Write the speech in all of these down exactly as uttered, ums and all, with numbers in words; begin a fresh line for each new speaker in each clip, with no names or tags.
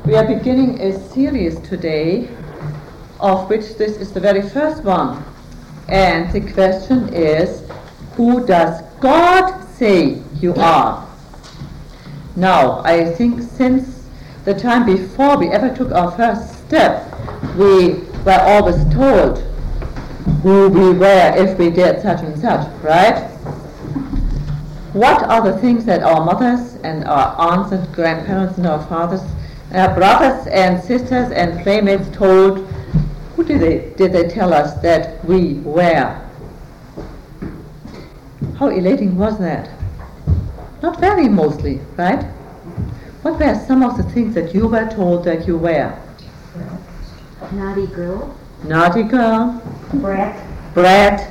We are beginning a series today, of which this is the very first one. And the question is, who does God say you are? Now, I think since the time before we ever took our first step, we were always told who we were if we did such and such, right? What are the things that our mothers and our aunts and grandparents and our fathers and our brothers and sisters and playmates told? Who did they, did they tell us that we were? How elating was that? Not very, mostly, right? What were some of the things that you were told that you were?
Naughty girl.
Naughty girl.
Brat.
Brat.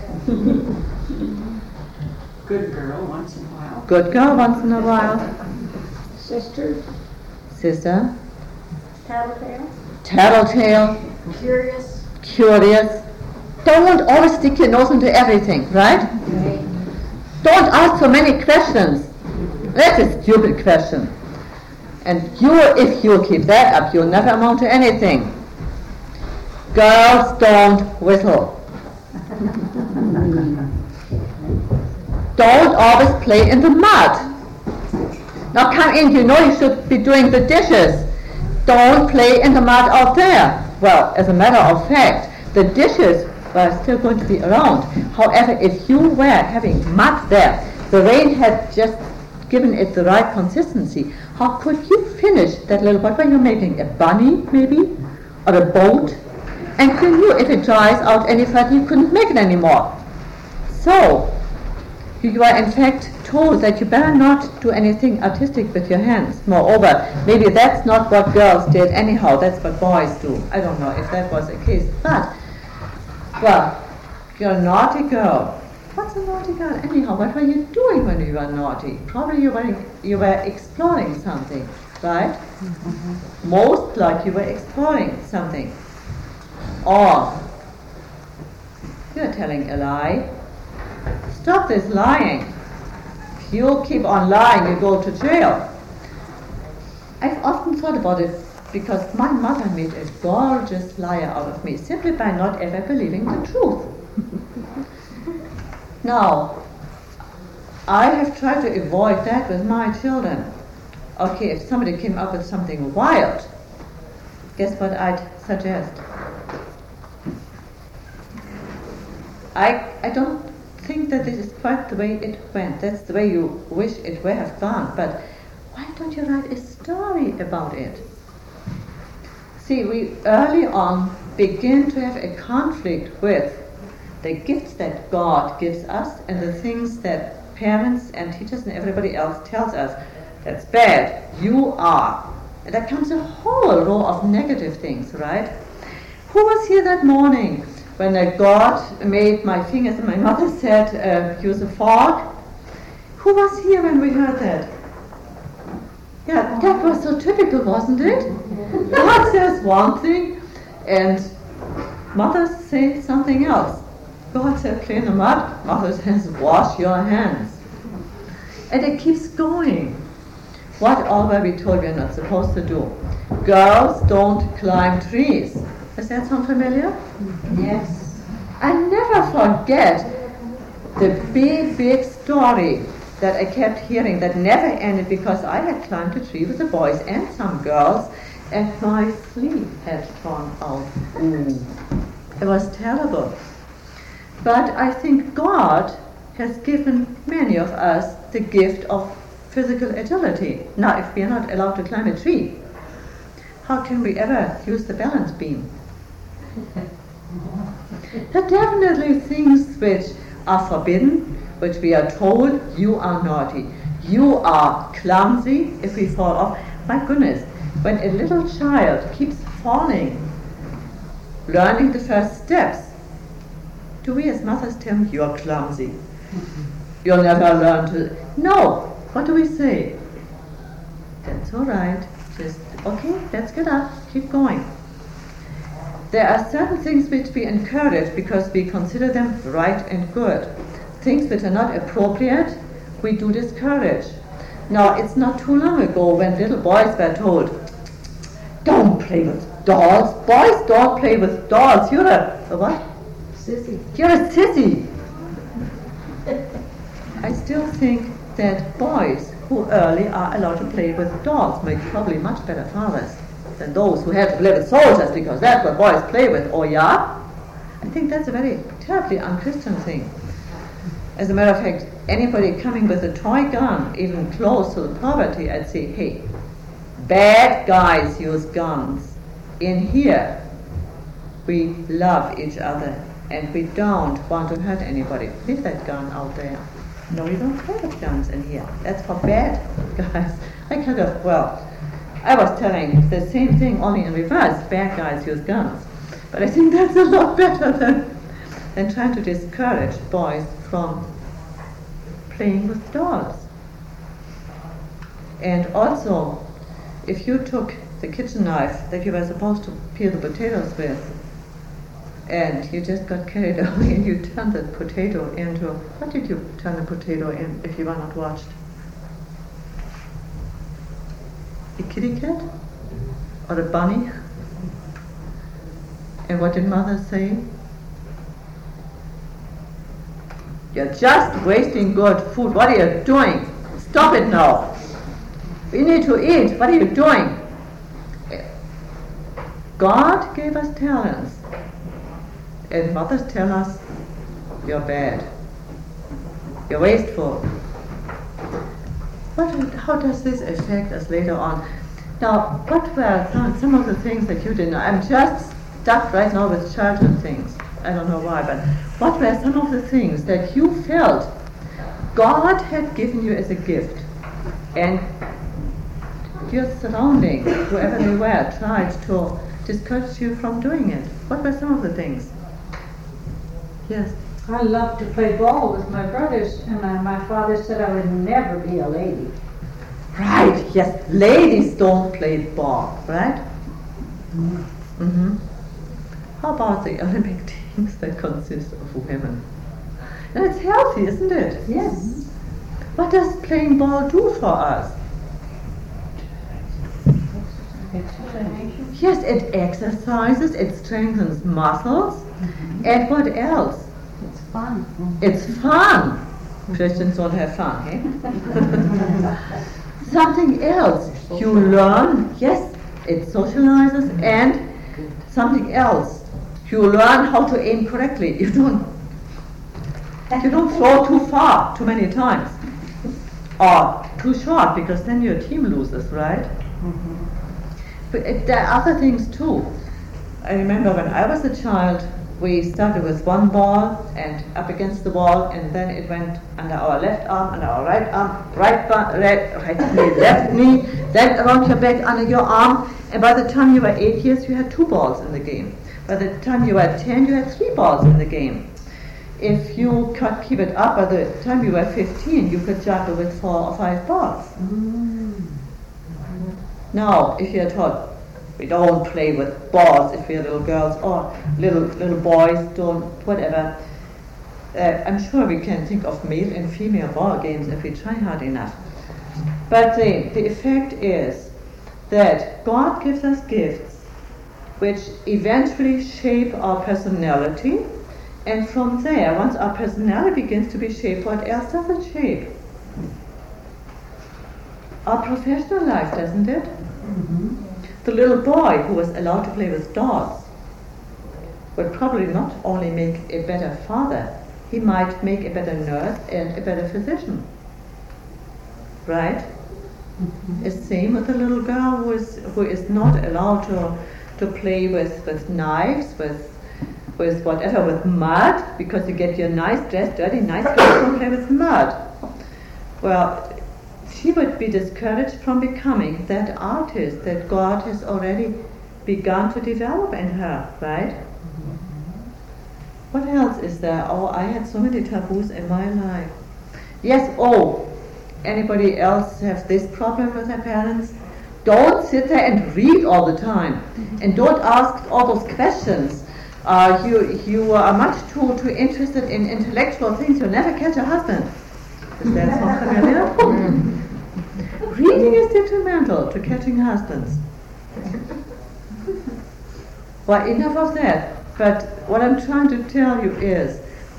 Good girl once in a while.
Good girl once in a while.
Sister.
Sister.
Tattletale.
Tattletale.
Curious.
Curious. Don't always stick your nose into everything, right?
Right.
Don't ask so many questions. That's a stupid question. And you, if you keep that up, you'll never amount to anything. Girls don't whistle. Don't always play in the mud. Now come in, you know you should be doing the dishes. Don't play in the mud out there. Well, as a matter of fact, the dishes were still going to be around. However, if you were having mud there, the rain had just given it the right consistency, how could you finish that little, what were you making, a bunny maybe? Or a boat? And you knew if it dries out any further, you couldn't make it anymore. So, you were in fact told that you better not do anything artistic with your hands. Moreover, maybe that's not what girls did anyhow, that's what boys do. I don't know if that was the case. But, well, you're a naughty girl. What's a naughty girl anyhow? What were you doing when you were naughty? Probably you were, you were exploring something, right? Mm-hmm. Most like you were exploring something. Or, you're telling a lie. Stop this lying. If you keep on lying, you go to jail. I've often thought about it because my mother made a gorgeous liar out of me simply by not ever believing the truth. Now, I have tried to avoid that with my children. Okay, if somebody came up with something wild, guess what I'd suggest? I I don't think that this is quite the way it went. That's the way you wish it would have gone. But why don't you write a story about it? See, we early on begin to have a conflict with the gifts that God gives us and the things that parents and teachers and everybody else tells us. That's bad. You are. And there comes a whole row of negative things, right? Who was here that morning when uh, God made my fingers and my mother said, uh, use a fork? Who was here when we heard that? Yeah, that was so typical, wasn't it? God says one thing and mothers say something else. God said play in the mud, mother says wash your hands. And it keeps going. What all were we told we're not supposed to do? Girls don't climb trees. Does that sound familiar?
Yes.
I never forget the big, big story that I kept hearing that never ended because I had climbed a tree with the boys and some girls and my sleeve had torn out. Ooh. It was terrible. But I think God has given many of us the gift of physical agility. Now, if we are not allowed to climb a tree, how can we ever use the balance beam? There are definitely things which are forbidden, which we are told you are naughty. You are clumsy if we fall off. My goodness, when a little child keeps falling, learning the first steps, do we as mothers tell him, you're clumsy? You'll never learn to... No! What do we say? That's all right. Just, okay, let's get up. Keep going. There are certain things which we encourage because we consider them right and good. Things which are not appropriate, we do discourage. Now, it's not too long ago when little boys were told, Don't play with dolls. Boys don't play with dolls. You're a, a what?
Sissy.
You're a sissy. I still think that boys who early are allowed to play with dolls make probably much better fathers than those who have to play with soldiers, because that's what boys play with. Oh yeah? I think that's a very terribly unchristian thing. As a matter of fact, anybody coming with a toy gun, even close to the poverty, I'd say, hey, bad guys use guns. In here, we love each other and we don't want to hurt anybody. Leave that gun out there. No, we don't play with guns in here. That's for bad guys. I kind of, well, I was telling the same thing, only in reverse. Bad guys use guns. But I think that's a lot better than, than trying to discourage boys from playing with dolls. And also, if you took the kitchen knife that you were supposed to peel the potatoes with, and you just got carried away and you turned the potato into, what did you turn the potato in if you were not watched? A kitty cat? Or a bunny? And what did mother say? You're just wasting good food. What are you doing? Stop it now. We need to eat. What are you doing? God gave us talents. And mothers tell us, you're bad. You're wasteful. What, how does this affect us later on? Now, what were some, some of the things that you didn't know? I'm just stuck right now with childhood things. I don't know why, but what were some of the things that you felt God had given you as a gift, and your surrounding, whoever they were, tried to discourage you from doing it? What were some of the things? Yes.
I loved to play ball with my brothers, and my, my father said I would never be a lady.
Right, yes. Ladies don't play ball, right? Mm-hmm. Mm-hmm. How about the Olympic teams that consist of women? And it's healthy, isn't it?
Yes.
What does playing ball do for us? Yes, it exercises, it strengthens muscles, mm-hmm. and what else?
It's fun. Mm-hmm.
It's fun. Christians don't have fun, eh? Something else. You learn, yes, it socializes, and something else. You learn how to aim correctly. You don't, you don't throw too far, too many times. Or too short, because then your team loses, right? Mm-hmm. But it, there are other things too. I remember when I was a child, we started with one ball and up against the wall, and then it went under our left arm, under our right arm, right, ba- right, right knee, left knee, then around your back, under your arm, and by the time you were eight years, you had two balls in the game. By the time you were ten, you had three balls in the game. If you could keep it up, by the time you were fifteen, you could juggle with four or five balls. Mm. Now, if you're taught, we don't play with balls if we're little girls, or little little boys don't, whatever. Uh, I'm sure we can think of male and female ball games if we try hard enough. But the, the effect is that God gives us gifts which eventually shape our personality, and from there, once our personality begins to be shaped, what else does it shape? Our professional life, doesn't it? Mm-hmm. The little boy who was allowed to play with dolls would probably not only make a better father, he might make a better nurse and a better physician. Right? Mm-hmm. It's the same with the little girl who is who is not allowed to to play with, with knives, with with whatever, with mud, because you get your nice dress dirty, nice girls don't play with mud. Well, she would be discouraged from becoming that artist that God has already begun to develop in her, right? Mm-hmm. What else is there? Oh, I had so many taboos in my life. Yes, oh, anybody else have this problem with their parents? Don't sit there and read all the time. Mm-hmm. And don't ask all those questions. Uh, you you are much too, too interested in intellectual things. You'll never catch a husband. Is that so familiar? Reading is detrimental to catching husbands. Well, enough of that. But what I'm trying to tell you is,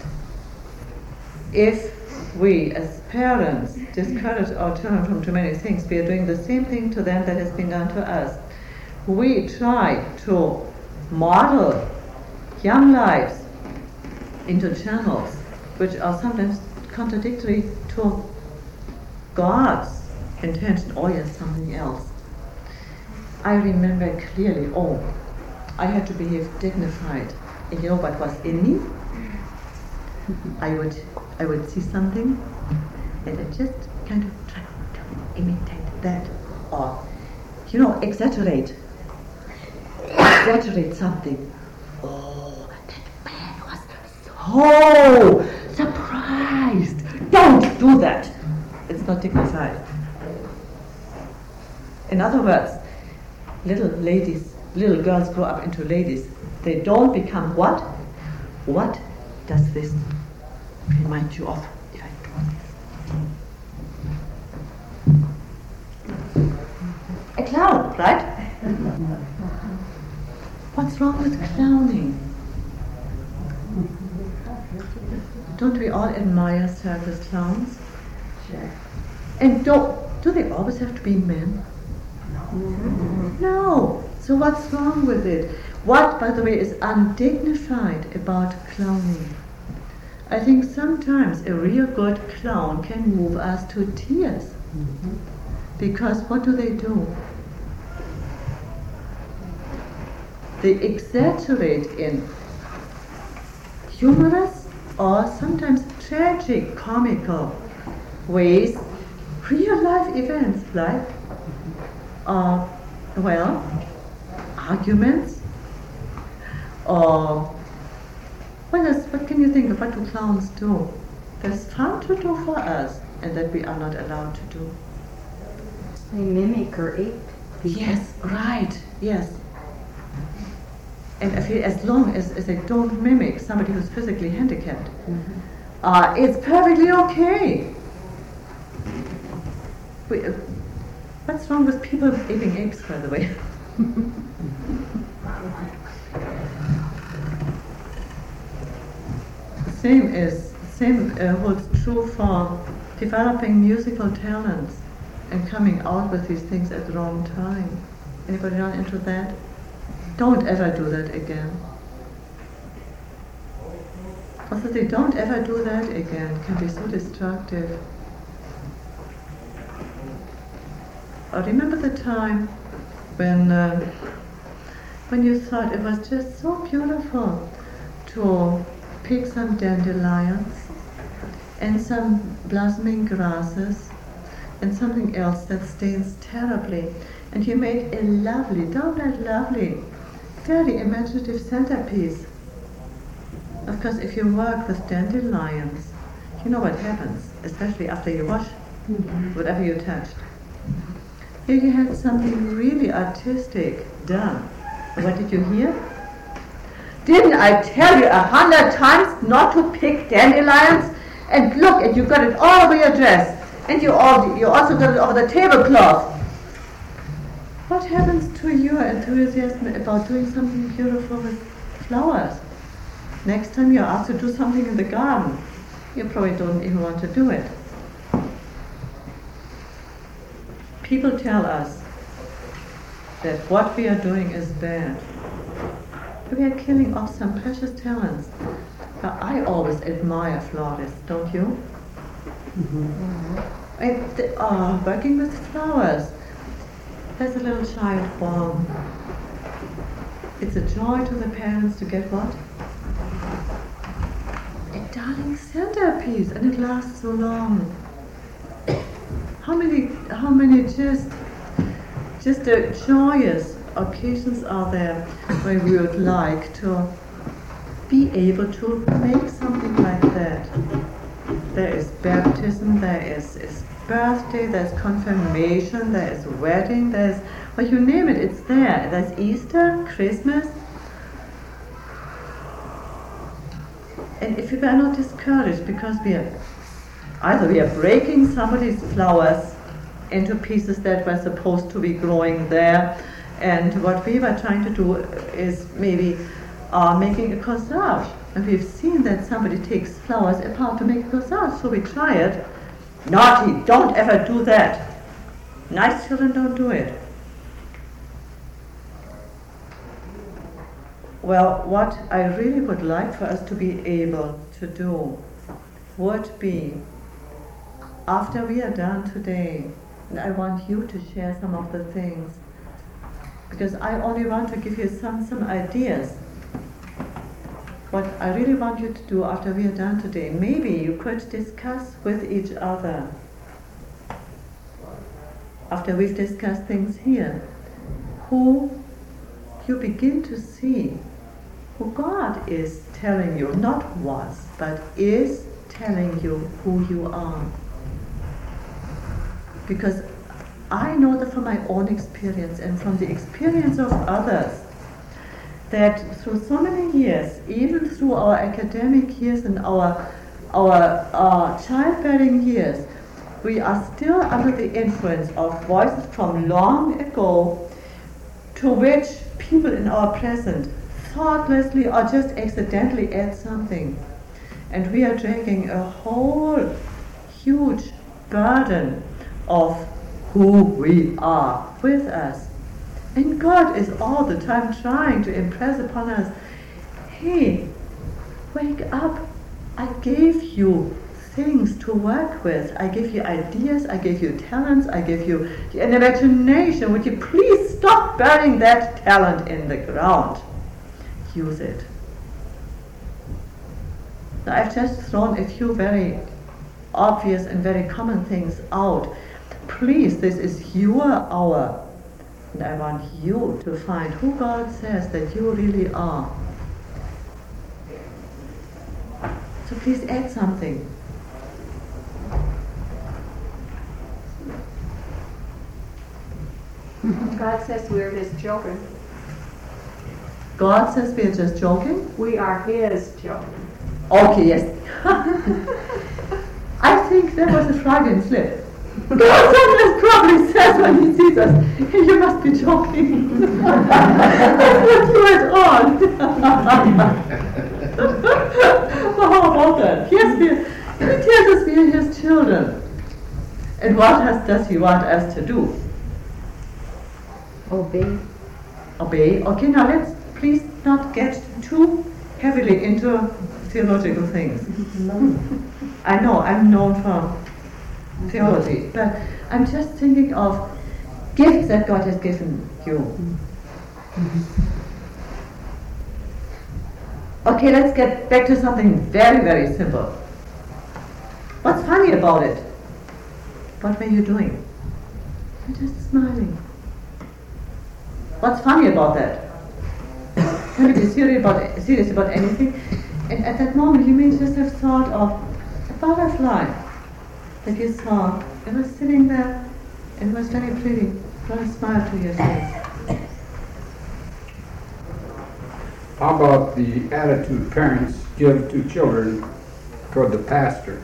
if we as parents discourage our children from too many things, we are doing the same thing to them that has been done to us. We try to model young lives into channels which are sometimes contradictory to God's intention, or yes, something else. I remember clearly, oh, I had to behave dignified. And you know what was in me? I would I would see something and I just kind of try to imitate that, or, you know, exaggerate. Exaggerate something. Oh, that man was so surprised. Don't do that. It's not dignified. In other words, little ladies, little girls grow up into ladies. They don't become what? What does this remind you of if I do this? A clown, right? What's wrong with clowning? Don't we all admire circus clowns?
Sure.
And don't, do they always have to be men? No. So what's wrong with it? What, by the way, is undignified about clowning? I think sometimes a real good clown can move us to tears. Mm-hmm. Because what do they do? They exaggerate in humorous or sometimes tragic, comical ways real life events like, uh, well, arguments, or what else, what can you think of? What do clowns do? That's fun to do for us and that we are not allowed to do.
They mimic or ape people.
Yes, right, yes. And I feel as long as, as they don't mimic somebody who's physically handicapped, mm-hmm. uh, it's perfectly okay. We, uh, what's wrong with people aping apes, by the way? Same is same uh, holds true for developing musical talents and coming out with these things at the wrong time. Anybody run into that? Don't ever do that again. Also, they don't ever do that again. It can be so destructive. I remember the time when uh, when you thought it was just so beautiful to pick some dandelions and some blossoming grasses and something else that stains terribly, and you made a lovely, downright lovely, very imaginative centerpiece. Of course, if you work with dandelions, you know what happens, especially after you wash mm-hmm. whatever you touched. Here you had something really artistic done. And what did you hear? Didn't I tell you a hundred times not to pick dandelions? And look, and you got it all over your dress. And you, all, you also got it over the tablecloth. What happens to your enthusiasm about doing something beautiful with flowers? Next time you're asked to do something in the garden, you probably don't even want to do it. People tell us that what we are doing is bad. We are killing off some precious talents. But I always admire florists, don't you? Mm-hmm. And they are working with flowers. There's a little child born. It's a joy to the parents to get what? A darling centerpiece, and it lasts so long. How many, how many just, just uh, joyous occasions are there where we would like to be able to make something like that? There is baptism, there is, is birthday, there's confirmation, there is wedding, there's, well, you name it, it's there. There's Easter, Christmas. And if we are not discouraged because we are, either we are breaking somebody's flowers into pieces that were supposed to be growing there,
And what we were trying to do is maybe uh, making a corsage. And we've seen that somebody takes flowers apart to make a corsage, so we try it. Naughty, don't ever do that. Nice children don't do it. Well, what I really would like for us to be able to do would be, after we are done today, and I want you to share some of the things, because I only want to give you some, some ideas. What I really want you to do after we are done today, maybe you could discuss with each other, after we've discussed things here, who you begin to see, who God is telling you, not was, but is telling you who you are. Because I know that from my own experience and from the experience of others, that through so many years, even through our academic years and our, our uh, childbearing years, we are still under the influence of voices from long ago to which people in our present thoughtlessly or just accidentally add something. And we are dragging a whole huge burden of who we are with us. And God is all the time trying to impress upon us, hey, wake up. I gave you things to work with. I gave you ideas, I gave you talents, I gave you an imagination. Would you please stop burying that talent in the ground? Use it. Now, I've just thrown a few very obvious and very common things out. Please, this is your hour, and I want you to find who God says that you really are. So please add something.
God says we're His children.
God says we are just joking?
We are His children.
Okay, yes. I think that was a Freudian slip. God sometimes probably says when He sees us, hey, you must be joking. That's not you at all. So how about that? Yes, we, He tells us we are His children. And what has, does He want us to do?
Obey.
Obey. Okay, now let's please not get too heavily into theological things. I know, I'm known for theology, but I'm just thinking of gifts that God has given you. Okay, let's get back to something very, very simple. What's funny about it? What were you doing? You're just smiling. What's funny about that? Can you be serious about, serious about anything? And at that moment you may just have thought of a butterfly that you saw. It was sitting there and it was very pretty. Brought a smile to your face.
How about the attitude parents give to children toward the pastor?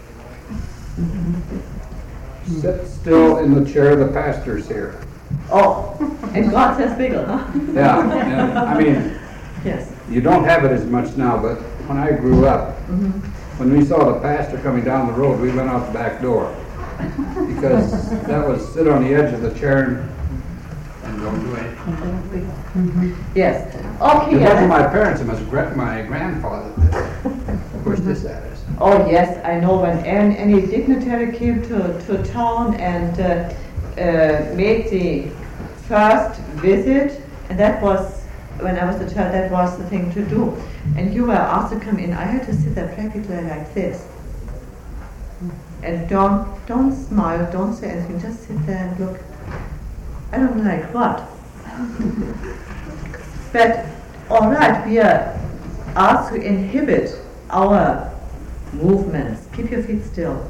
Mm-hmm. Sit still in the chair, the pastor's here.
Oh, and God says bigger, huh?
Yeah, and, I mean,
yes.
You don't have it as much now, but when I grew up, mm-hmm. when we saw the pastor coming down the road, we went out the back door. Because that was sit on the edge of the chair and don't do anything.
Mm-hmm. Yes. Okay.
It
yes.
wasn't my parents, it was gra- my grandfather that pushed this at us.
Oh yes, I know when any, any dignitary came to, to town and uh, uh, made the first visit, and that was, when I was a child, that was the thing to do. And you were asked to come in, I had to sit there practically like this. And don't don't smile, don't say anything, just sit there and look. I don't know like what. But all right, we are asked to inhibit our movements. Keep your feet still.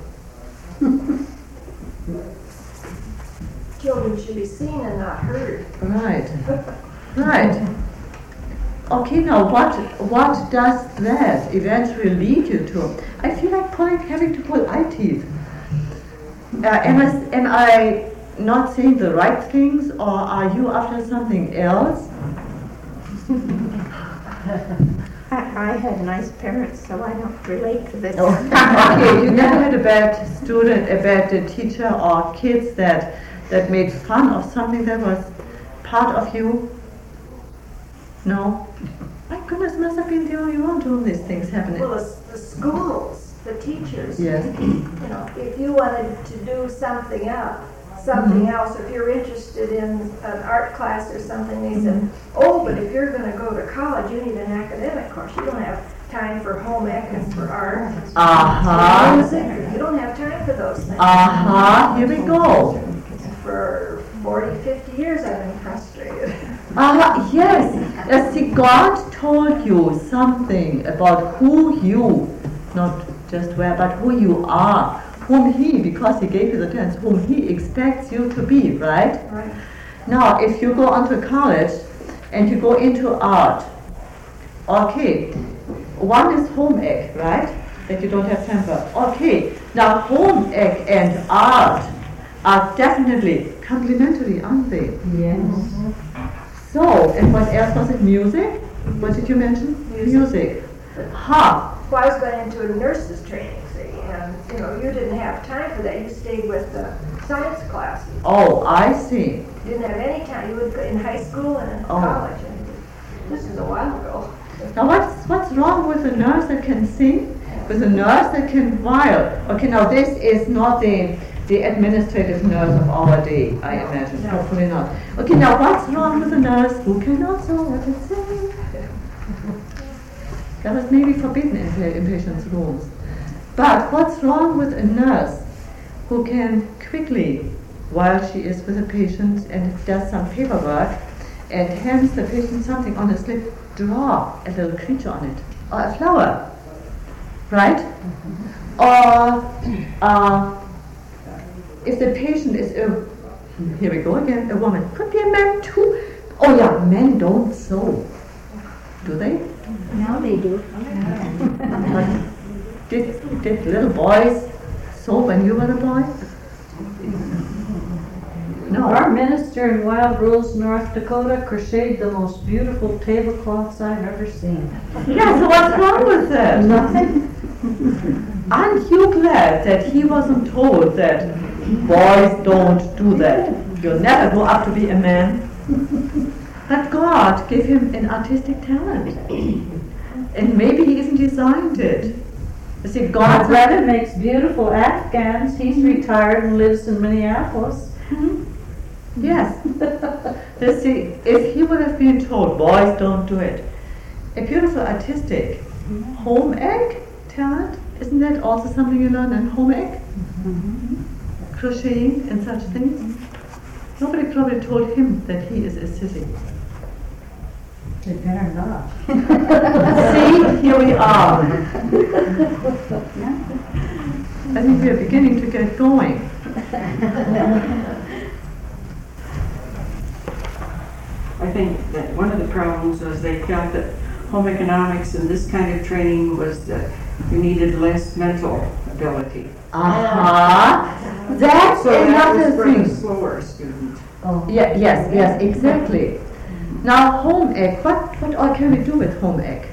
Children should be seen and not heard.
Right, right. Okay, now what what does that eventually lead you to? I feel like pulling, having to pull eye teeth. Uh, am I am I not saying the right things, or are you after something else?
I, I had nice parents, so I don't relate to this.
Okay, you never had a bad student, a bad uh, teacher, or kids that that made fun of something that was part of you? No? My goodness, must have been the only one to whom these things happening.
Well, the, the schools, the teachers.
Yes.
You know, if you wanted to do something else, something
Mm-hmm.
else, if you're interested in an art class or something, they said, oh, but if you're going to go to college, you need an academic course. You don't have time for home ec and for art.
Uh-huh.
Music, you don't have time for those things.
Uh-huh, here we go.
For forty, fifty years, I've been frustrated.
Ah, yes. Uh, see, God told you something about who you, not just where, but who you are, whom He, because He gave you the chance, whom He expects you to be, right?
Right.
Now, if you go on to college and you go into art, okay, one is home ec, right? That you don't have time for. Okay, now home ec and art are definitely complementary, aren't they?
Yes.
So, and what else was it? Music? What did you mention? Music. Ha!
Well, I was going into a nurse's training, see, and, you know, you didn't have time for that. You stayed with the science classes.
Oh, I see.
You didn't have any time. You would go in high school and in
Oh.
college. And this is a while ago.
Now, what's what's wrong with a nurse that can sing? With a nurse that can choir? Okay, now this is not the the administrative nurse of our day, I imagine.
No.
Hopefully not. Okay, now what's wrong with a nurse who can also let it sing? That was maybe forbidden in, pa- in patients' rooms. But what's wrong with a nurse who can quickly, while she is with a patient and does some paperwork, and hands the patient something on a slip, draw a little creature on it, or a flower, right? Or uh, if the patient is a, here we go again, a woman, could be a man too. Oh yeah, men don't sew, do they?
Now they do.
But did, did little boys sew when you were a boy? No.
Our minister in Wild Rose, North Dakota, crocheted the most beautiful tablecloths I've ever seen.
Yeah, so what's wrong with that?
Nothing.
Aren't you glad that he wasn't told that boys don't do that? You'll never grow up to be a man. But God gave him an artistic talent. And maybe he even designed it. You see,
My
God
brother makes beautiful Afghans. He's retired and lives in Minneapolis.
Yes. You see, if he would have been told, boys don't do it, a beautiful artistic home ec talent, isn't that also something you learn in home ec? Crocheting and such things. Nobody probably told him that he is a sissy.
They better not.
See, here we are. I think we are beginning to get going.
I think that one of the problems was they felt that home economics and this kind of training was that you needed less mental ability.
Uh-huh. That's
So that
another
was for the
thing.
slower student.
Oh.
Yeah, yes, yes, exactly. Now, home ec, what, what all can we do with home ec?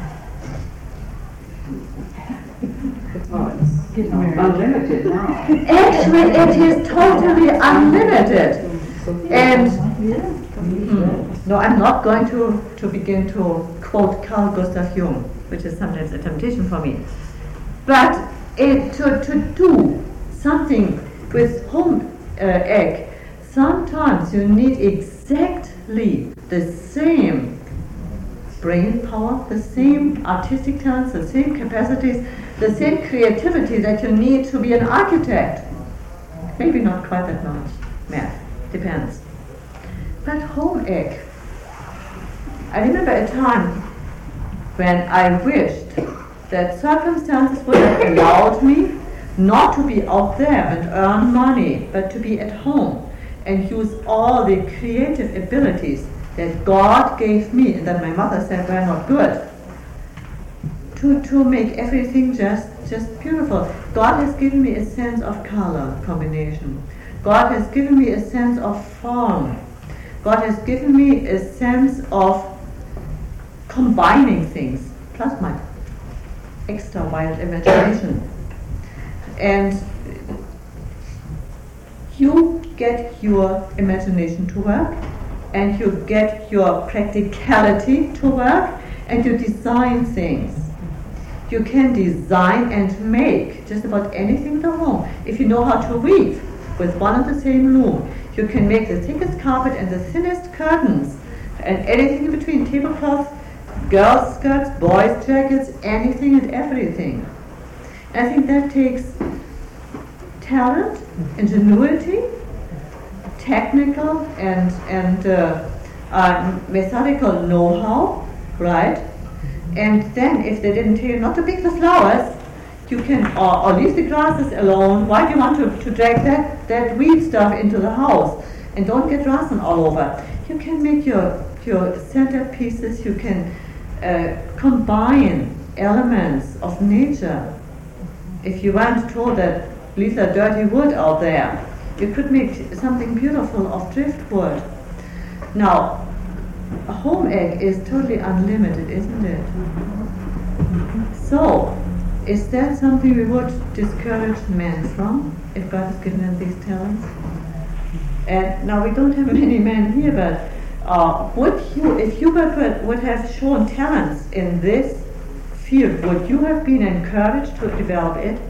Well, it's you know, unlimited now.
Actually, it is totally unlimited. And hmm, no, I'm not going to, to begin to quote Carl Gustav Jung, which is sometimes a temptation for me. But it, to, to do something with home uh, ec, sometimes you need exactly the same brain power, the same artistic talents, the same capacities, the same creativity that you need to be an architect. Maybe not quite that much. Math, depends. But home ec, I remember a time when I wished that circumstances would have allowed me not to be out there and earn money, but to be at home and use all the creative abilities that God gave me and that my mother said were not good, to, to make everything just, just beautiful. God has given me a sense of color combination, God has given me a sense of form. God has given me a sense of combining things, plus my extra wild imagination. And you get your imagination to work, and you get your practicality to work, and you design things. You can design and make just about anything in the home. If you know how to weave with one and the same loom, you can make the thickest carpet and the thinnest curtains, and anything in between, tablecloths, girls' skirts, boys' jackets, anything and everything. I think that takes talent, ingenuity, technical and and uh, uh, methodical know-how, right? And then, if they didn't tell you not to pick the flowers, you can or, or leave the grasses alone. Why do you want to, to drag that that weed stuff into the house? And don't get rosin all over. You can make your your centerpieces. You can uh, combine elements of nature. If you weren't told that leave the dirty wood out there, you could make something beautiful of driftwood. Now, a home egg is totally unlimited, isn't it? So, is that something we would discourage men from, if God has given them these talents? And now we don't have many men here, but uh, would you, if you were, would have shown talents in this field, would you have been encouraged to develop it?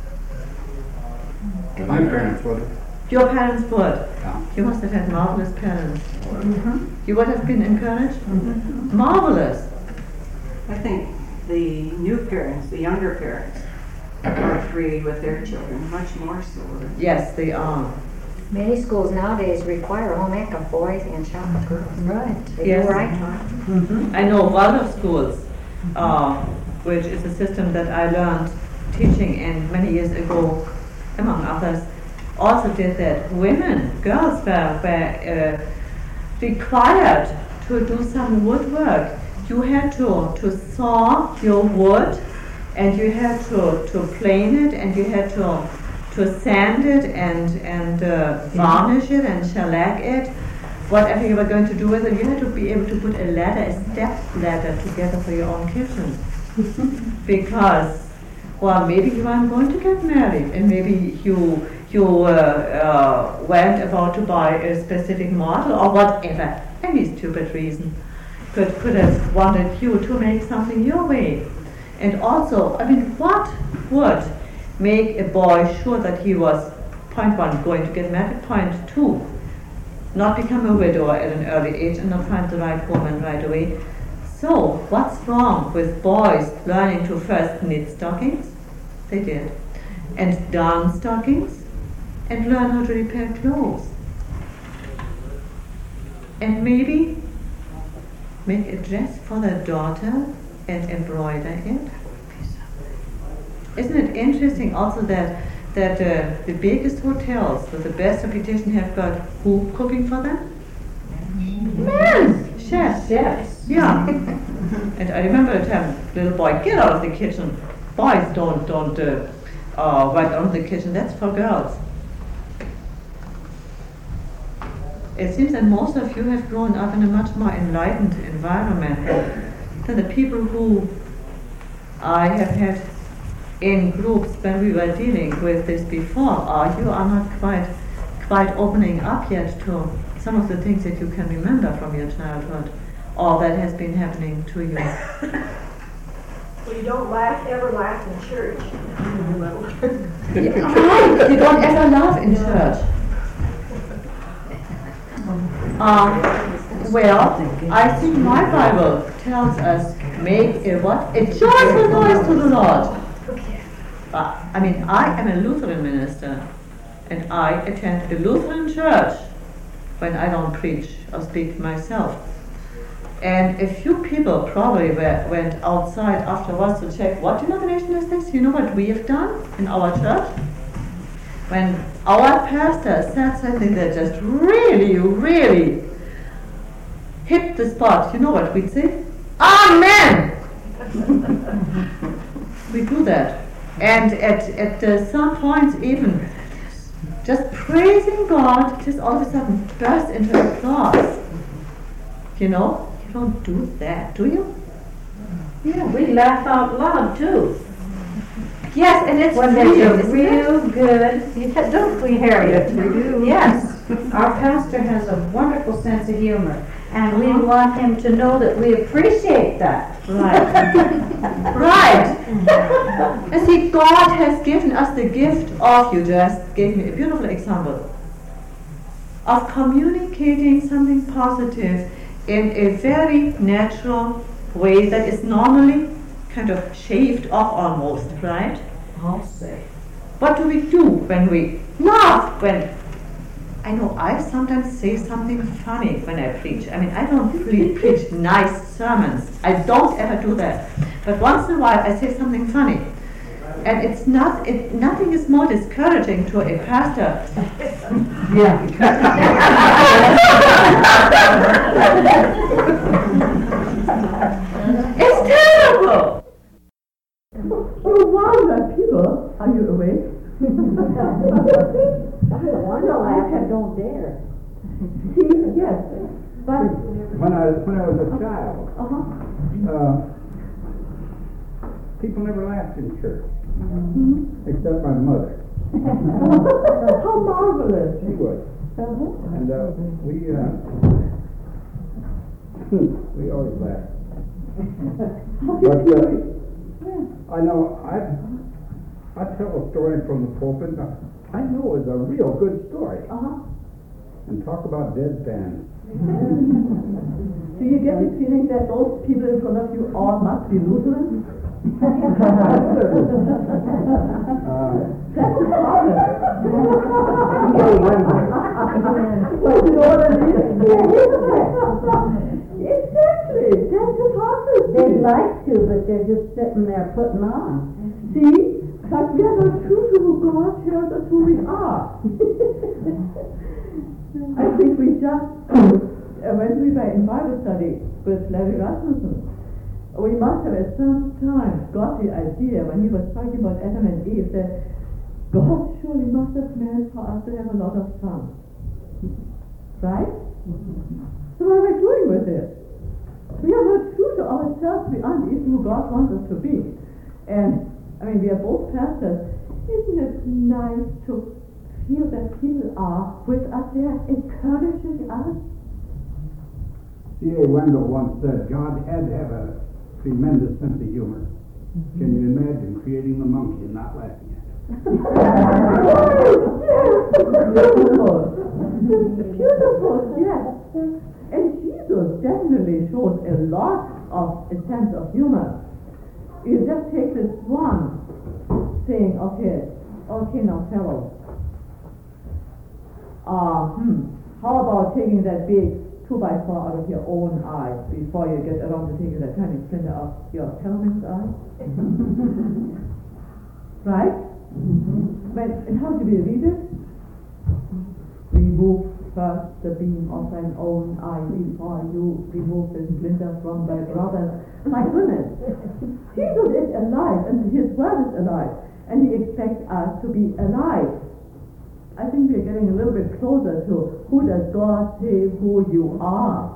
My parents would.
Your parents would.
Yeah.
You must have had marvelous parents.
Mm-hmm.
You would have been encouraged?
Mm-hmm.
Marvelous.
I think the new parents, the younger parents, are free with their children, much more so.
Yes, they are.
Many schools nowadays require home ec of boys and shop of girls.
Right.
They
Yes.
do right on.
Mm-hmm. I know Waldorf schools, uh, which is a system that I learned teaching in many years ago, among others, also did that. Women, girls were, were uh, required to do some woodwork. You had to, to saw your wood, and you had to, to plane it, and you had to to sand it and and uh, varnish it and shellac it. Whatever you were going to do with it, you had to be able to put a ladder, a step ladder together for your own kitchen. Because, well, maybe you weren't going to get married, and maybe you you uh, uh, went about to buy a specific model or whatever, any stupid reason could could have wanted you to make something your way. And also, I mean, what would make a boy sure that he was, point one, going to get married, point two, not become a widower at an early age and not find the right woman right away? So, what's wrong with boys learning to first knit stockings? They did. And darn stockings, and learn how to repair clothes. And maybe make a dress for their daughter and embroider it. Isn't it interesting also that that uh, the biggest hotels with the best reputation have got who cooking for them? Men! Chefs.
Yes.
Yeah. And I remember a time, little boy, get out of the kitchen. Boys don't don't uh, uh, run out of the kitchen. That's for girls. It seems that most of you have grown up in a much more enlightened environment than the people who I have had in groups when we were dealing with this before. Or you are not quite quite opening up yet to some of the things that you can remember from your childhood, or that has been happening to you.
Well, you don't laugh, ever laugh in church.
Yeah. You don't ever laugh in church. Um, well, I think my Bible tells us, make a what? A joyful noise to the Lord. Uh, I mean, I am a Lutheran minister, and I attend the Lutheran church when I don't preach or speak myself. And a few people probably were, went outside afterwards to check, what denomination is this? You know what we have done in our church? When our pastor said something that just really, really hit the spot, you know what we'd say? Amen! We do that. And at, at uh, some points even just praising God, just all of a sudden burst into applause. You know, you don't do that, do you?
Yeah, we laugh out loud too.
Yes, and it's
When
freeing,
there's a
isn't
real good,
You said, don't we, Harriet?
We do.
yes, our pastor has a wonderful sense of humor, and we
Uh-huh.
want him to know that we appreciate that.
Right. Right. And see, God has given us the gift of, you just gave me a beautiful example, of communicating something positive in a very natural way that is normally kind of shaved off almost, right?
I'll say.
What do we do when we laugh? When I know I sometimes say something funny when I preach. I mean, I don't really preach nice sermons. I don't ever do that. But once in a while, I say something funny, and it's not. It, nothing is more discouraging to a pastor.
Yeah.
It's terrible. Oh, wow, people, are you awake?
Wonder laugh and don't dare.
See, yes, but
When I, when I was a child,
uh-huh.
uh, people never laughed in church,
Mm-hmm.
except my mother.
How marvelous.
She would.
Uh-huh.
And uh, we, uh, we always laughed. But uh, I know, I, I tell a story from the pulpit. Now, I know it's a real good story.
Uh-huh.
And talk about deadpan.
Do you get the feeling that those people in front of you all must be Lutherans?
Uh,
That's marvelous. Well, you know what I mean? Exactly. That's hypocrisy.
They'd like to, but they're just sitting there putting on.
See? Because we are not true to who God tells us who we are. I think we just, uh, when we were in Bible study with Larry Rasmussen, we must have at some time got the idea when he was talking about Adam and Eve that God surely must have meant for us to have a lot of fun. Right? So what are we doing with it? We are not true to ourselves. We aren't even who God wants us to be. And, I mean, we are both pastors. Isn't it nice to feel that people are with us there, encouraging us?
C A Wendell once said God had to have a tremendous sense of humor. Mm-hmm. Can you imagine creating the monkey and not laughing at it?
Beautiful. Beautiful, yes. And Jesus definitely shows a lot of a sense of humor. You just take this one saying, okay, okay now fellows, uh, hmm, how about taking that big two by four out of your own eye before you get around to taking that tiny splinter off your teleman's eye? Right? Mm-hmm. But, and how do we read it? Remove first the beam of thine own eye before you remove the splinter from thy brother. My goodness, Jesus is alive and his word is alive, and he expects us to be alive. I think we're getting a little bit closer to who does God say who you are.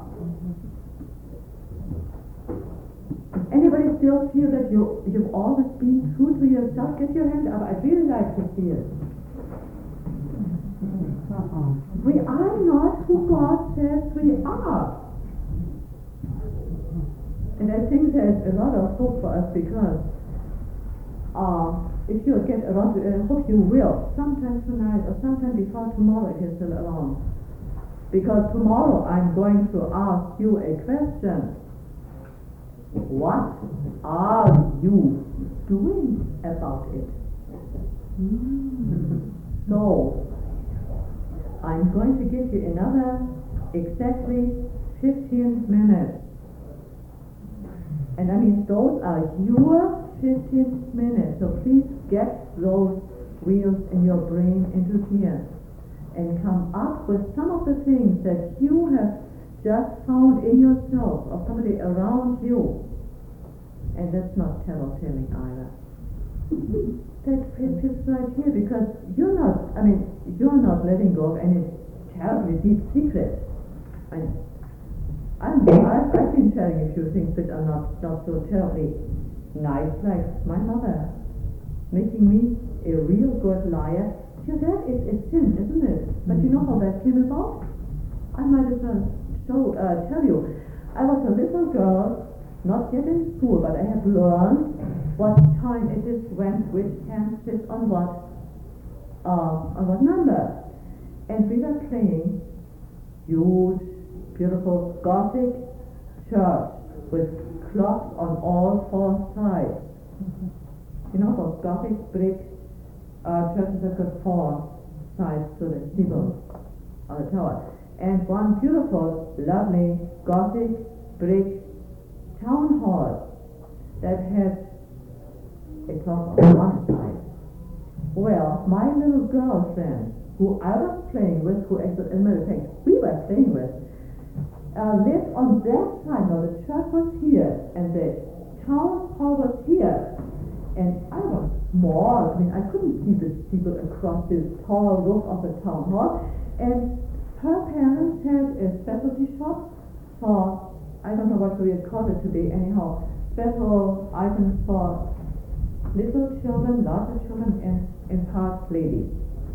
Anybody still feel that you, you've always been true to yourself? Get your hand up. I'd really like to see it. Uh-uh. We are not who God says we are. And I think there's a lot of hope for us because uh, if you get around to it, I hope you will, sometime tonight or sometime before tomorrow if you're still around. Because tomorrow I'm going to ask you a question. What are you doing about it? Mm. So, I'm going to give you another exactly fifteen minutes. And I mean, those are your fifteen minutes. So please get those wheels in your brain into gear and come up with some of the things that you have just found in yourself or somebody around you. And that's not tattletelling either. that fit fits right here because you're not, I mean, you're not letting go of any terribly deep secrets. I, I'm, I've, I've been telling a few things that are not, not so terribly nice, like my mother making me a real good liar. Yeah, that is a sin, isn't it? But you know how that came about? I might as well show, uh, tell you. I was a little girl, not yet in school, but I had learned what time it is when which hand sits on what, uh, on what number. And we were playing huge, beautiful Gothic church with clocks on all four sides. Mm-hmm. You know those Gothic brick uh, churches that got four sides to the steeple of the tower. And one beautiful, lovely Gothic brick town hall that had a clock on one side. Well, my little girl friend, who I was playing with, who as a matter of fact we were playing with, uh, lived on that side. Now the church was here, and the town hall was here, and I was small. I mean, I couldn't see the steeple across this tall roof of the town hall. And her parents had a specialty shop for, I don't know what we would call it today, anyhow, special items for little children, larger children, and in part ladies.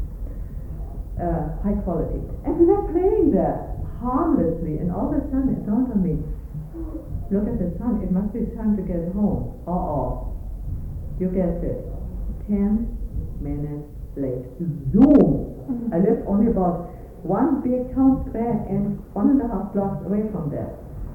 Uh, high quality. And we were playing there harmlessly, and all of a sudden it dawned on me, look at the sun, it must be time to get home. Uh-oh. You guessed it. Ten minutes late. Zoom! Mm-hmm. I lived only about one big town square and one and a half blocks away from there.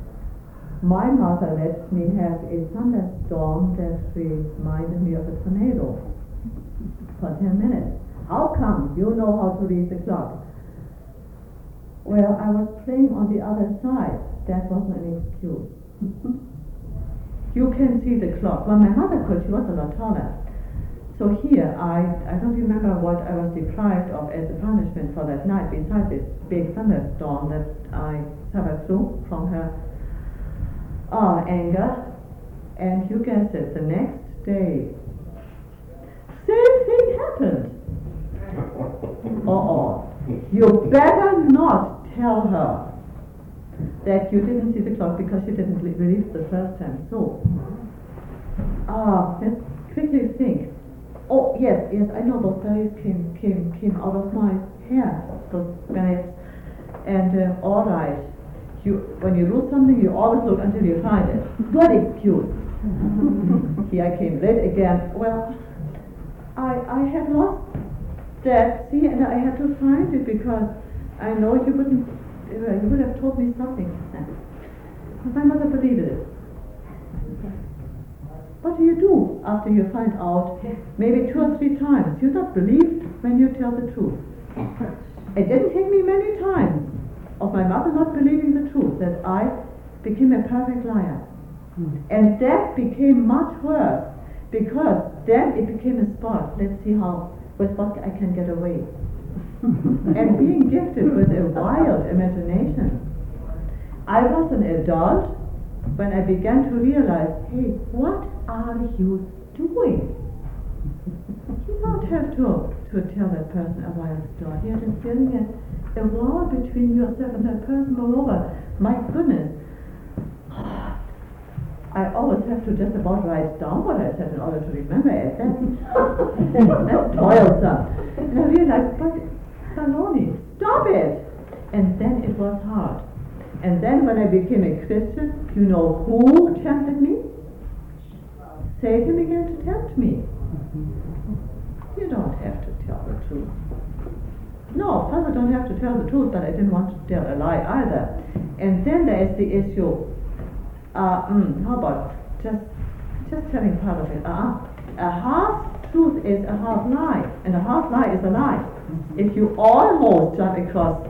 My mother let me have a thunderstorm that reminded me of a tornado for ten minutes. How come you know how to read the clock? Well, I was playing on the other side. That wasn't an excuse. You can see the clock. Well, my mother could. She was a lot taller. So here, I, I don't remember what I was deprived of as a punishment for that night, besides this big thunderstorm that I suffered through from her uh, anger. And you guessed it, the next day, same thing happened. Uh-oh. You better not tell her that you didn't see the clock because you didn't believe the first time. So, ah, let's quickly think. Oh, yes, yes, I know those berries came, came, came out of my hair, those berries. And uh, all right, you, when you lose something, you always look until you find it. Good excuse. Here I came late again. Well, I, I had lost that, see, and I had to find it because I know you wouldn't, uh, you would have told me something. But my mother believed it. What do you do after you find out maybe two or three times you're not believed when you tell the truth? It didn't take me many times of my mother not believing the truth that I became a perfect liar. Mm. And that became much worse because then it became a sport. Let's see how with what I can get away. And being gifted with a wild imagination. I was an adult when I began to realize, hey, what are you doing? You don't have to, to tell that person a wild story. You're just building a, a wall between yourself and that person. Moreover, my goodness, I always have to just about write down what I said in order to remember it. That's, that's toilsome. And I realized, but Saloni, stop it! And then it was hard. And then when I became a Christian, you know who tempted me? Satan began to tempt me. You don't have to tell the truth. No, Father don't have to tell the truth, but I didn't want to tell a lie either. And then there is the issue, uh, mm, how about just just telling part of it? Uh-uh. A half truth is a half lie, and a half lie is a lie. If you almost jump across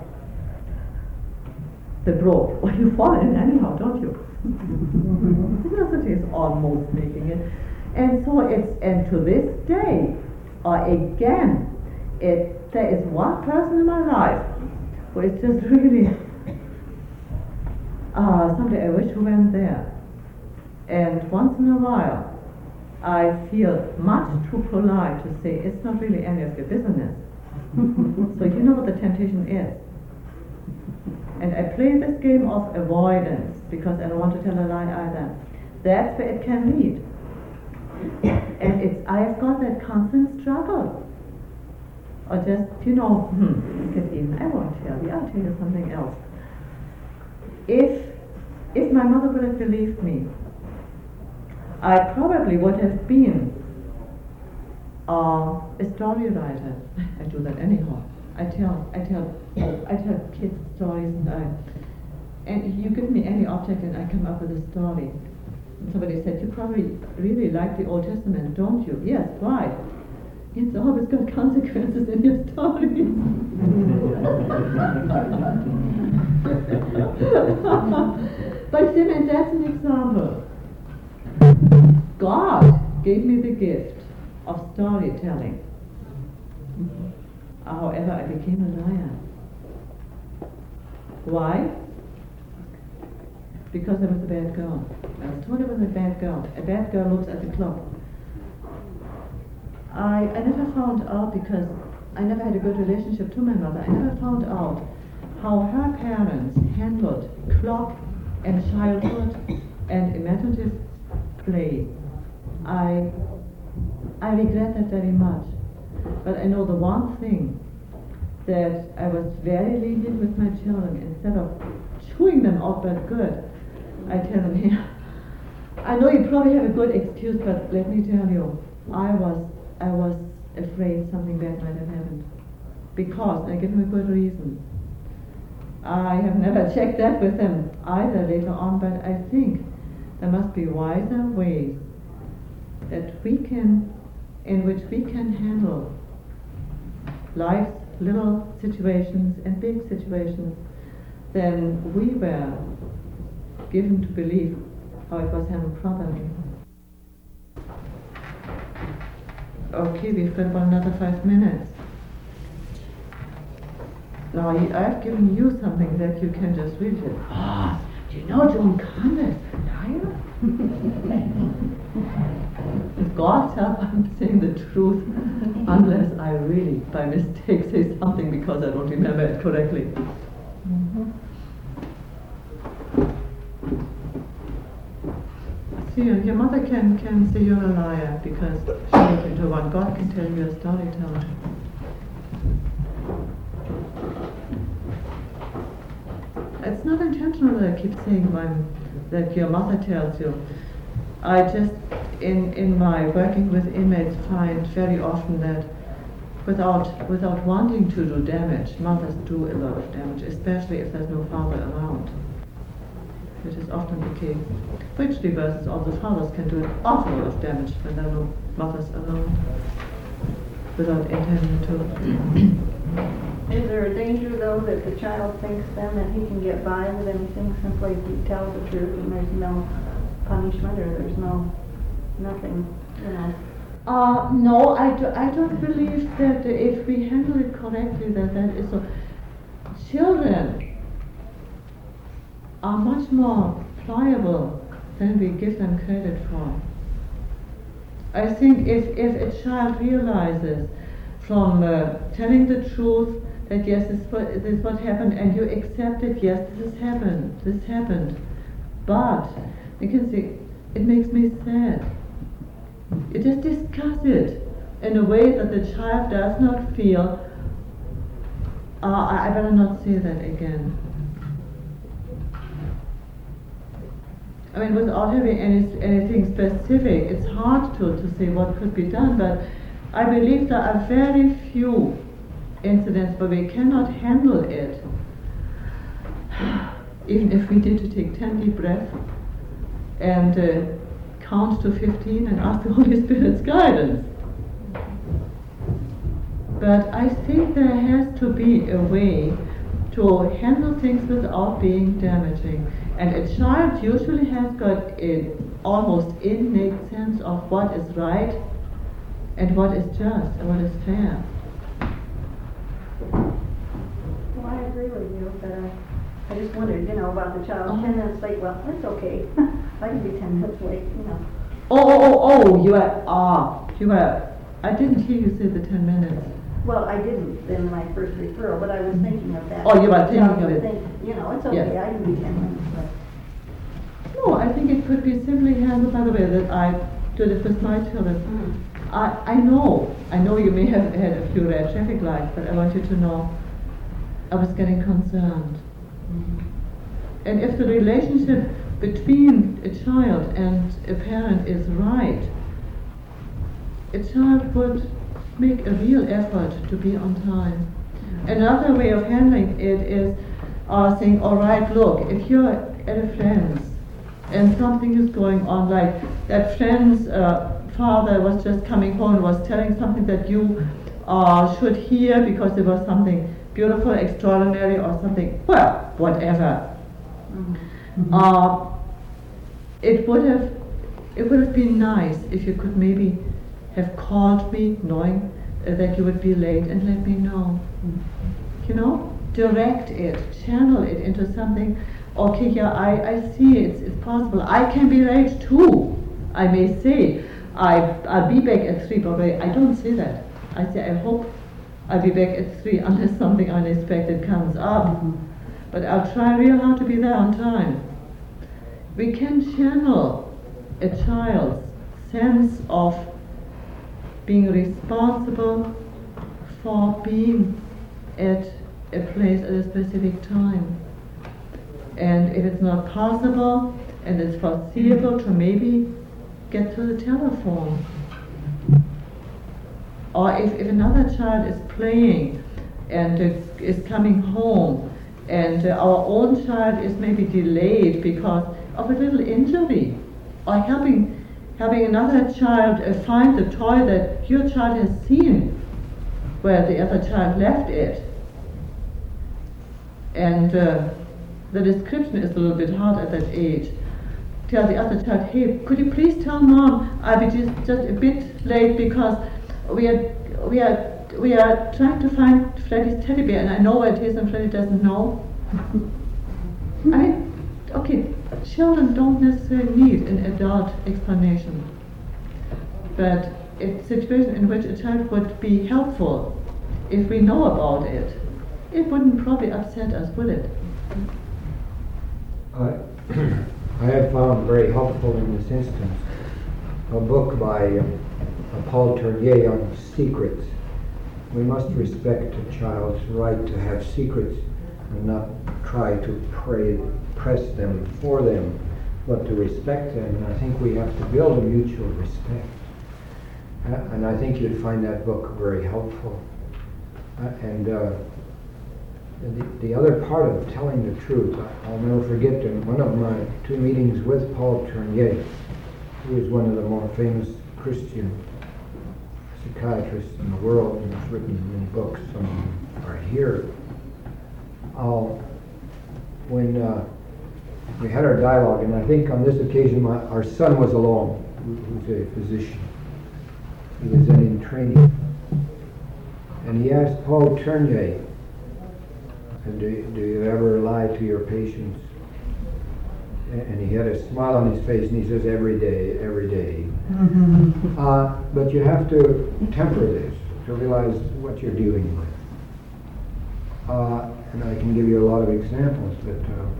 the brook, well, you fall in anyhow, don't you? Philosophy is almost making it. And so it's, and to this day, or again, it, there is one person in my life who is just really, uh, someday I wish we went there. And once in a while, I feel much too polite to say it's not really any of your business. So you know what the temptation is. And I play this game of avoidance because I don't want to tell a lie either. That's where it can lead. And it's I've got that constant struggle. Or just, you know, hmm, get even, I won't tell you, I'll tell you something else. If if my mother would have believed me, I probably would have been uh, a story writer. I do that anyhow. I tell, I tell, I tell kids stories, and I, and you give me any object, and I come up with a story. And somebody said, "You probably really like the Old Testament, don't you?" Yes, why? It's always got consequences in your story. But see, man, that's an example. God gave me the gift of storytelling. However, I became a liar. Why? Because I was a bad girl. I was told I was a bad girl. A bad girl looks at the clock. I, I never found out, because I never had a good relationship to my mother, I never found out how her parents handled clock and childhood and imaginative play. I, I regret that very much. But I know the one thing, that I was very lenient with my children. Instead of chewing them out but good, I tell them, here, I know you probably have a good excuse, but let me tell you, I was I was afraid something bad might have happened. Because, I give them a good reason. I have never checked that with them either later on, but I think there must be wiser ways that we can, in which we can handle life's little situations and big situations than we were given to believe how it was handled properly. Okay, we've got about another five minutes. Now, I've given you something that you can just read it. Ah, do you know Joan Conrad? Liar? With God's help, I'm saying the truth, unless I really, by mistake, say something because I don't remember it correctly. Mm-hmm. See, your mother can, can say you're a liar because she makes you into one. God can tell you a storyteller. It's not intentional that I keep saying my, that your mother tells you. I just, in, in my working with inmates, find very often that without, without wanting to do damage, mothers do a lot of damage, especially if there's no father around, which is often the case. Which reverses, also fathers can do an awful lot of damage when there are no mothers around, without intending to.
Is there a danger, though, that the child thinks then that he can get by with anything simply if he tells the truth and there's no punishment or there's no, nothing, you know?
Uh, no, I, do, I don't believe that if we handle it correctly that that is so. Children are much more pliable than we give them credit for. I think if, if a child realizes from uh, telling the truth that yes, this is, what, this is what happened, and you accept it, yes, this has happened, this happened, but you can see, it makes me sad. You just discuss it in a way that the child does not feel, uh, I better not say that again. I mean, without having any, anything specific, it's hard to, to say what could be done, but I believe there are very few incidents where we cannot handle it. Even if we need to take ten deep breaths and uh, count to fifteen and ask the Holy Spirit's guidance. But I think there has to be a way to handle things without being damaging. And a child usually has got an almost innate sense of what is right and what is just and what is fair.
Well, I agree with you, but I, I just wondered, you know, about the child. Uh-huh. Ten minutes late, well, that's okay. I can be ten minutes late, you know.
Oh, oh, oh, oh, you are, ah, you are, I didn't hear you say the ten minutes.
Well, I didn't in my first referral, but I was thinking of that.
Oh, you were thinking
Yeah,
of it.
think- You know, it's okay,
Yes.
I can do ten minutes, but.
No, I think it could be simply handled by the way that I did it with my children.
Mm.
I, I know, I know you may have had a few red traffic lights, but I want you to know I was getting concerned.
Mm-hmm.
And if the relationship between a child and a parent is right, a child would make a real effort to be on time. Another way of handling it is uh, saying, all right, look, if you're at a friend's and something is going on, like that friend's uh, father was just coming home and was telling something that you uh, should hear because there was something beautiful, extraordinary, or something, well, whatever. Mm-hmm. Uh, it would have it would have been nice if you could maybe have called me knowing uh, that you would be late and let me know. Mm-hmm. You know, direct it, channel it into something. Okay, yeah, I, I see it's, it's possible. I can be late too. I may say, I, I'll be back at three, but I don't say that. I say, I hope I'll be back at three unless something unexpected comes up. Mm-hmm. But I'll try real hard to be there on time. We can channel a child's sense of being responsible for being at a place at a specific time. And if it's not possible and it's foreseeable to maybe get to the telephone. Or if, if another child is playing and uh, is coming home and uh, our own child is maybe delayed because of a little injury, or helping helping another child uh, find the toy that your child has seen where the other child left it. And uh, the description is a little bit hard at that age. Tell the other child, hey, could you please tell mom I'll be just, just a bit late because we are we are we are trying to find Freddy's teddy bear and I know where it is and Freddy doesn't know. I mean, okay, children don't necessarily need an adult explanation, but a situation in which a child would be helpful if we know about it, it wouldn't probably upset us, would it?
I, I have found very helpful in this instance a book by uh, Paul Tournier on secrets. We must respect a child's right to have secrets and not try to pray, press them for them, but to respect them. And I think we have to build a mutual respect. Uh, and I think you'd find that book very helpful. Uh, and uh, The, the other part of telling the truth, I'll never forget in one of my two meetings with Paul Tournier, who is one of the more famous Christian psychiatrists in the world and has written many books, some are here. Uh, when uh, we had our dialogue, and I think on this occasion my, our son was along, who's a physician. He was then in training. And he asked Paul Tournier, And do, do you ever lie to your patients? And he had a smile on his face and he says, every day, every day. Mm-hmm. Uh, but you have to temper this to realize what you're dealing with. Uh, and I can give you a lot of examples, but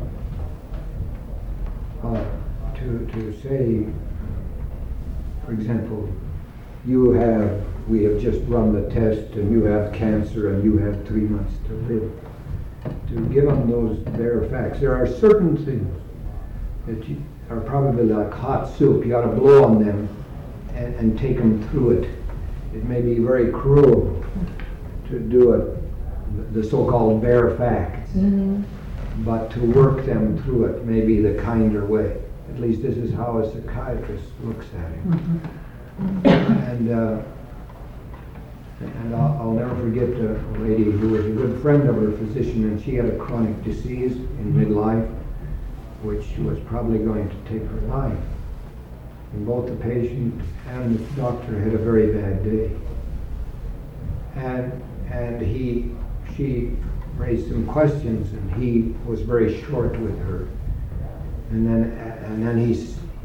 uh, uh, to, to say, for example, you have, we have just run the test and you have cancer and you have three months to live. To give them those bare facts. There are certain things that you are probably like hot soup. You ought to blow on them and, and take them through it. It may be very cruel to do it, the so-called bare facts, mm-hmm. but to work them through it may be the kinder way. At least this is how a psychiatrist looks at it. Mm-hmm. And uh, And I'll, I'll never forget a lady who was a good friend of her physician, and she had a chronic disease in midlife, which was probably going to take her life. And both the patient and the doctor had a very bad day. And and he, she raised some questions, and he was very short with her. And then and then he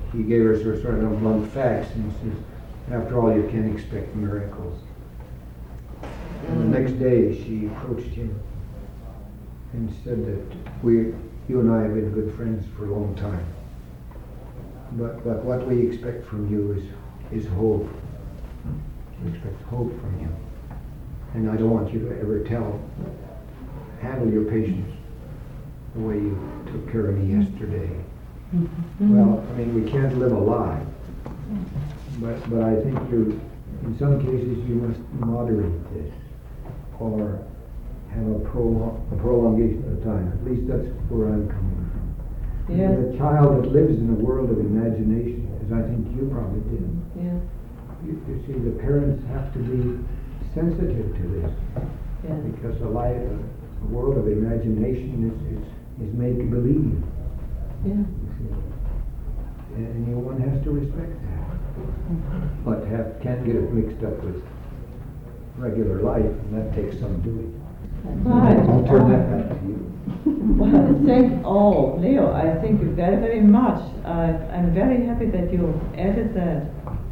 he gave her sort of blunt facts, and he says, after all, you can't expect miracles. And the next day, she approached him and said that we, you and I have been good friends for a long time. But, but what we expect from you is, is hope. We expect hope from you. And I don't want you to ever tell, handle your patients the way you took care of me yesterday. Mm-hmm. Well, I mean, we can't live a lie. But, but I think you, in some cases, you must moderate this, or have a, pro, a prolongation of time. At least that's where I'm coming from.
Yes.
A child that lives in a world of imagination, as I think you probably did.
Yes.
You, you see, the parents have to be sensitive to this,
yes.
because a, life, a world of imagination is, is, is make-believe.
Yeah.
You see. And, and you, one has to respect that. Mm-hmm. But have, can't get it mixed up with regular life, and that takes some doing.
Right.
I'll turn that back to you.
Well, thank oh, Leo, I thank you very, very much. Uh, I'm very happy that you added that.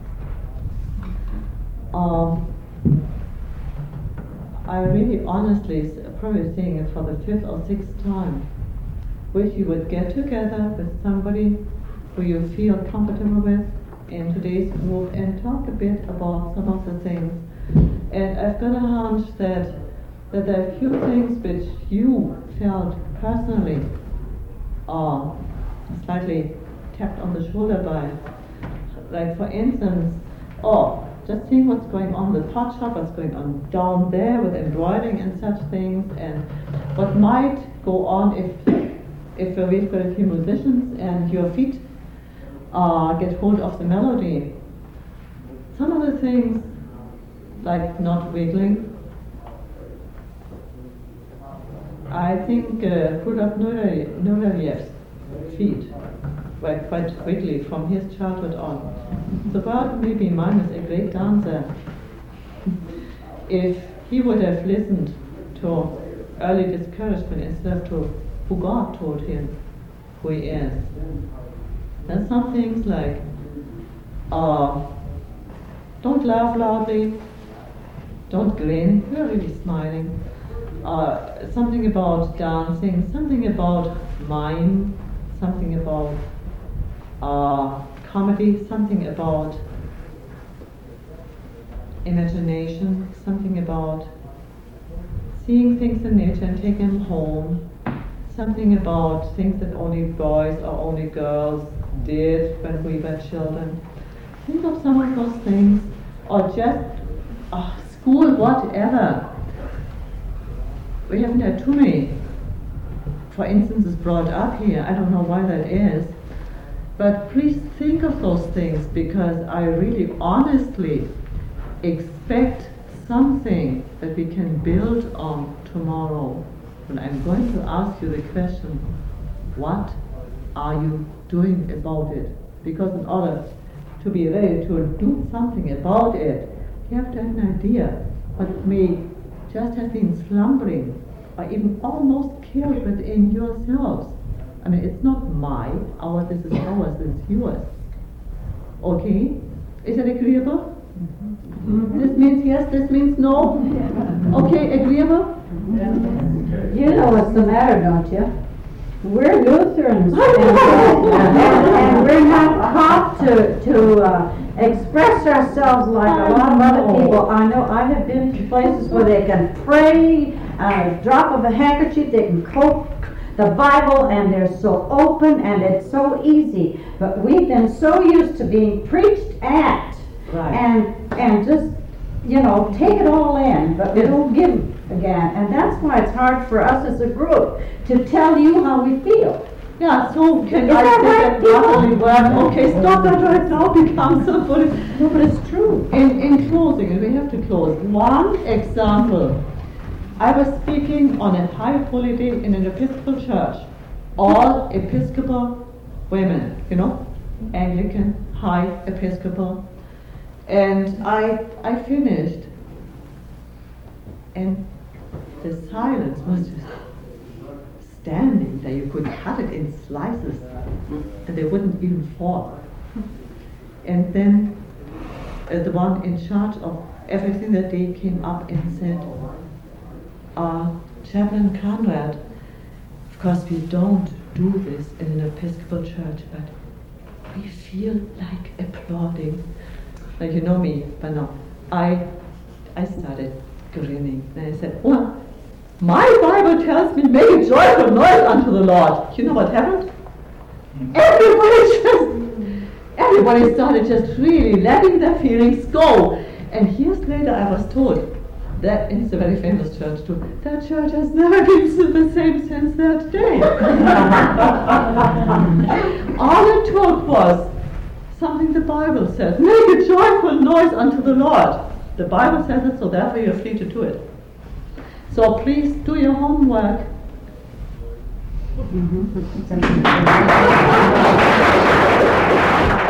Um, I really honestly, probably saying it for the fifth or sixth time, wish you would get together with somebody who you feel comfortable with in today's group and talk a bit about some of the things. And I've got a hunch that that there are a few things which you felt personally uh, slightly tapped on the shoulder by. Like, for instance, oh, just seeing what's going on with pot shop, what's going on down there with embroidering and such things, and what might go on if if uh, we've got a few musicians and your feet uh, get hold of the melody. Some of the things, like not wiggling, I think uh, Rudolf Nureyev feet were quite wiggly from his childhood on. So while maybe mine is a great dancer, if he would have listened to early discouragement instead of to who God told him who he is, then some things like uh, don't laugh loudly, don't grin, you're really smiling. Uh, something about dancing, something about mime, something about uh, comedy, something about imagination, something about seeing things in nature and taking them home, something about things that only boys or only girls did when we were children. Think of some of those things, or just uh, school, whatever. We haven't had too many, for instance, is brought up here. I don't know why that is. But please think of those things, because I really honestly expect something that we can build on tomorrow. And I'm going to ask you the question, what are you doing about it? Because in order to be ready to do something about it, you have to have an idea what may just have been slumbering or even almost killed within yourselves. I mean, it's not my, our, this is ours, this is yours. Okay? Is that agreeable? Mm-hmm. This means yes, this means no? Yeah. Okay, agreeable?
Yeah. You know what's the matter, don't you? We're Lutherans, and, and, and we're not taught to, to uh, express ourselves like a lot of other people. I know I have been to places where they can pray, a drop of a handkerchief, they can quote the Bible, and they're so open and it's so easy. But we've been so used to being preached at, right. and and just, you know, take it all in, but we don't give again. And that's why it's hard for us as a group to tell you how we feel.
Yeah, so can
Is
I
that
say
right,
that utterly well? Okay, stop that right now, becomes so funny. No, but it's true. In, in closing, and we have to close, one example. I was speaking on a high holiday in an Episcopal church. All Episcopal women, you know, Anglican, high Episcopal. And I, I finished, and the silence was just standing there. You could cut it in slices, and they wouldn't even fall.
And then uh, the one in charge of everything that day came up and said, uh, Chaplain Conrad, of course we don't do this in an Episcopal church, but we feel like applauding. Like, you know me, but no. I, I started grinning, and I said, well, my Bible tells me, make a joyful noise unto the Lord. You know what happened? Everybody just, everybody started just really letting their feelings go. And years later I was told, that is a very famous church too, that church has never been the same since that day. All it took was something the Bible says, make a joyful noise unto the Lord. The Bible says it, so therefore you're free to do it. So please do your homework. Mm-hmm.